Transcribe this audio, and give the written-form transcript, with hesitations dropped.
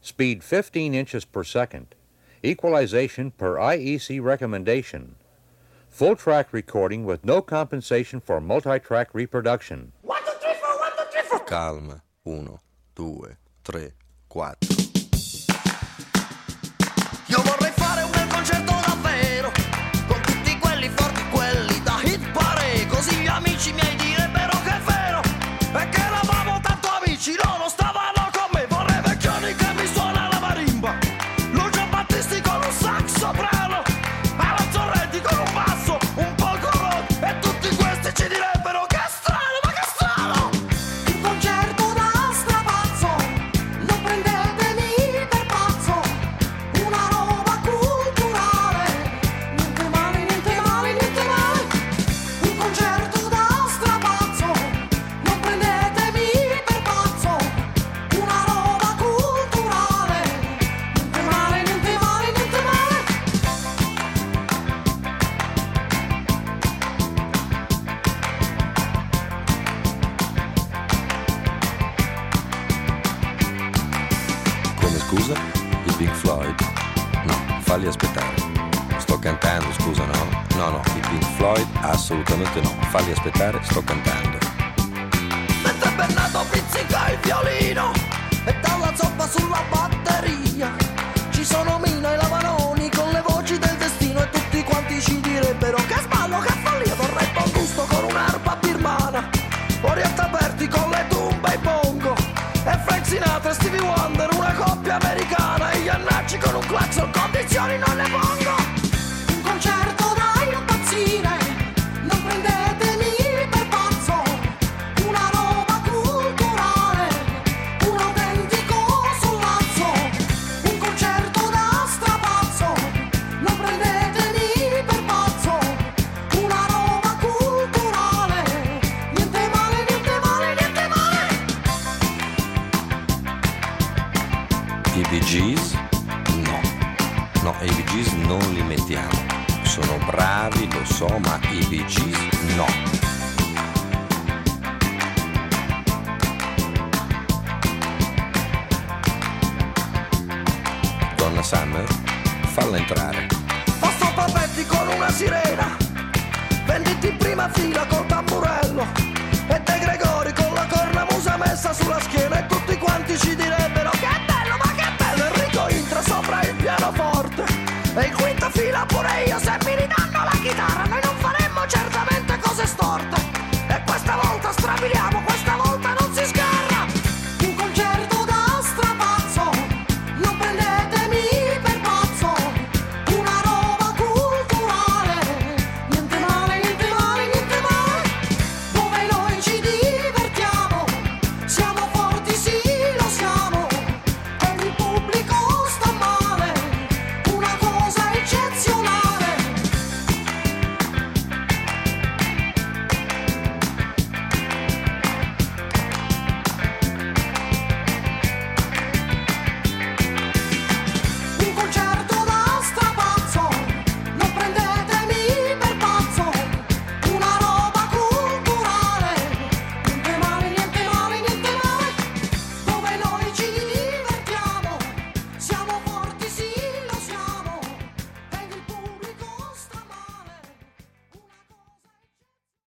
speed 15 inches per second, equalization per IEC recommendation, full track recording with no compensation for multi-track reproduction. 1, 2, 3, 4, 1, 2, 3, 4. Calma, 1, 2, 3, 4. Io vorrei fare un bel concerto davvero, con tutti quelli forti, quelli da hit parade, così gli amici miei direbbero che è vero, e che eravamo tanto amici, loro stavano con me, vorrei Vecchioni che mi suona la marimba, Lucio Battisti con un sax soprano, Alan Torrenti con un basso, un polco rock, e tutti questi ci direbbero che strano, ma che strano! Un concerto da strapazzo, non prendetemi per pazzo, una roba culturale, niente male, niente male, niente male. Un concerto da strapazzo, non prendetemi per pazzo, una roba culturale, niente male, niente male, niente male. Come scusa? I Pink Floyd? No, falli aspettare. Sto cantando, scusa, no? No, i Pink Floyd assolutamente no. Falli aspettare, sto cantando. Mentre Bernardo pizzica il violino e dalla zoppa sulla batteria, ci sono Mina e Lavanoni con le voci del destino, e tutti quanti ci direbbero che sballo, che follia, vorrei buon gusto con un'arpa birmana, Orietta Berti con le tumbe e i bongo, e Frank Sinatra e Stevie Wonder, una coppia americana, e Iannacci con un clacson, condizioni non ne pongo. Un concerto da impazzire, non prendetemi per pazzo, una roba culturale, un autentico sollazzo. Un concerto da strapazzo, non prendetemi per pazzo, una roba culturale, niente male, niente male, niente male. I Bee Gees? No, i Bee Gees non li mettiamo. Sono bravi, lo so, ma i Bee Gees no. Donna Summer, falla entrare. Posto Papetti con una sirena, venditi in prima fila col tamburello, e De Gregori con la cornamusa messa sulla schiena, e tutti quanti ci direbbero che bello, ma che bello. Enrico Intra sopra il pianoforte, e in quinta fila pure io, se mi ridanno la chitarra noi non faremmo certamente cose storte.